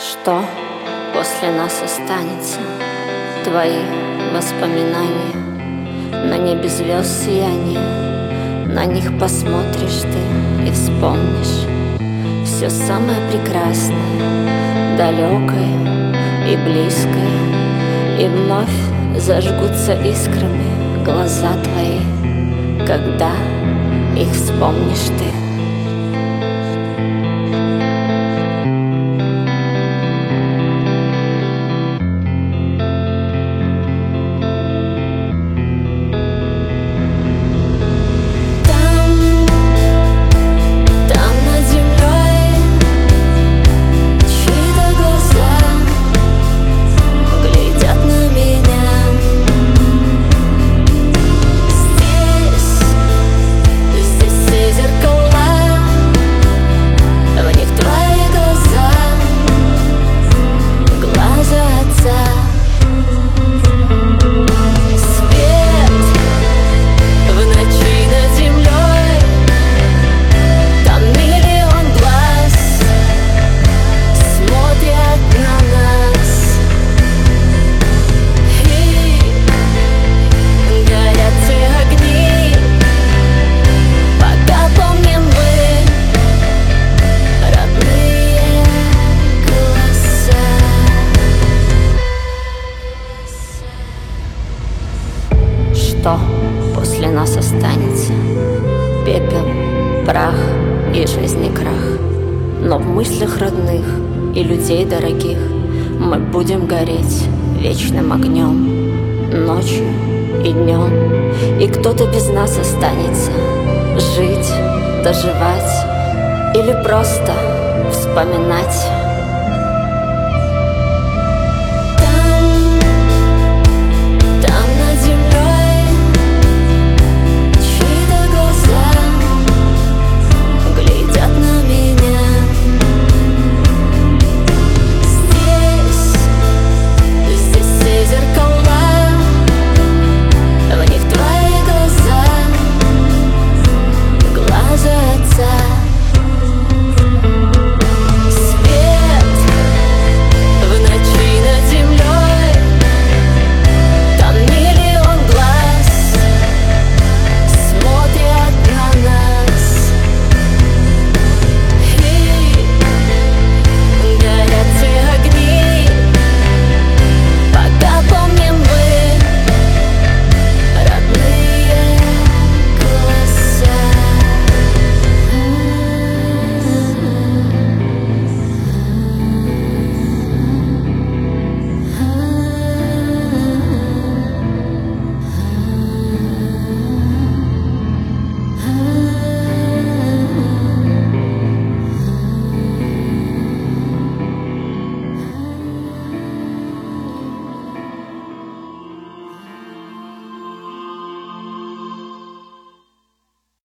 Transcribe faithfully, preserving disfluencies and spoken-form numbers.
Что после нас останется? Твои воспоминания. На небе звезд сияние. На них посмотришь ты и вспомнишь все самое прекрасное, далекое и близкое. И вновь зажгутся искрами глаза твои, когда их вспомнишь ты. Что после нас останется? Пепел, прах и жизни крах. Но в мыслях родных и людей дорогих мы будем гореть вечным огнем, ночью и днем. И кто-то без нас останется жить, доживать или просто вспоминать.